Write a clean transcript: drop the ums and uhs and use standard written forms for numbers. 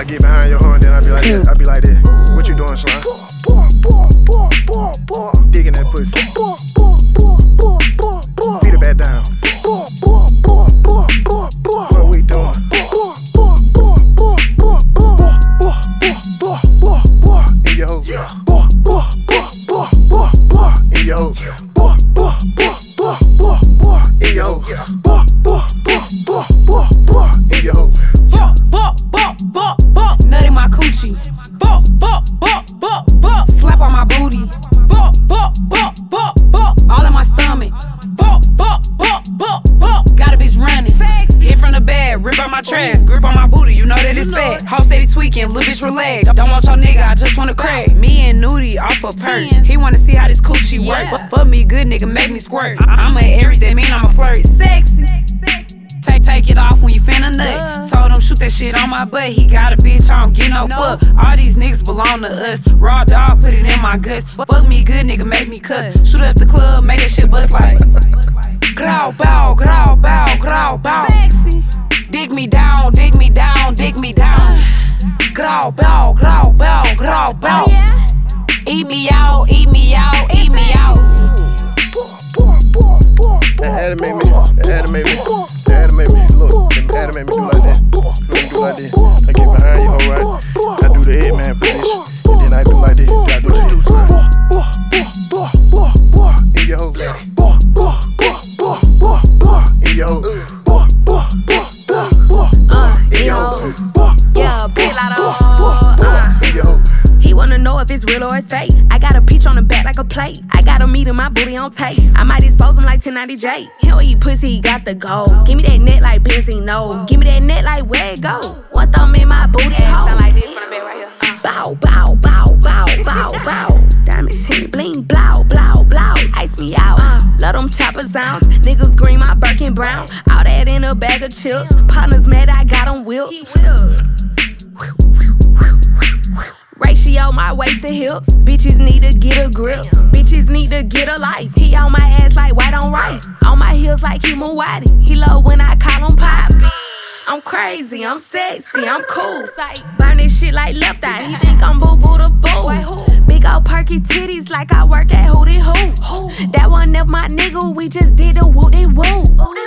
get behind your horn, then I be like this. I be like this. What you doing, slime? Digging that pussy. Beat it back down. What we doing? In your hole. In your hole. In your hole. In your hole. Nut in my coochie. Slap on my booty. All in my stomach. Got a bitch running. Hit from the bed, rip out my trash. Grip on my booty, you know that it's fat. Hoe steady tweaking, little bitch relax. Don't want your nigga, I just wanna crack. Me and Nudie off a perk. He wanna see how this coochie work. Fuck me good nigga, make me squirt. I'm an Aries, that mean I'm a flirt. Sexy. Take it off when you finna nut. Told him shoot that shit on my butt. He got a bitch, I don't get no fuck. All these niggas belong to us. Raw dog, put it in my guts. Fuck me good nigga, make me cuss. Shoot up the club, make that shit bust like growl, bow, growl, bow, growl, bow. Sexy. Dig me down, dig me down, dig me down. Growl, bow, growl, bow, growl, bow. Eat me out, eat me out, eat me out. That animate me, that animate me, that animate me. Look, that animate me do like that. Look, me do like this. I get behind you, alright. I do the Hitman position, and then I do like this. I do this. In your hole. In your hole. In your hole. Yeah, big lot of In your hole. He wanna know if it's real or it's fake. I got a peach on the back like a plate. I got a meat in my booty on tape. I might expose him like 1090J. He don't eat pussy, he got to go. Give me that net like Benzino. Give me that net like where it go. One thumb in my booty hole. Sound like this from the back right here. Bow, bow, bow, bow, bow, bow. Diamonds hit bling, blow, blow, blow. Ice me out. Love them chopper sounds. Niggas green, my Birkin brown. All that in a bag of chips. Partners mad, I got them whipped. Ratio my waist to hips. Bitches need to get a grip. Bitches need to get a life. He on my ass like white on rice. On my heels like he Muwadi. He low when I call him pop. I'm crazy, I'm sexy, I'm cool. Burn this shit like left eye. He think I'm boo boo the boo. Big ol' perky titties like I work at Hootie Hoo. That one up my nigga, we just did a woo-de-woo.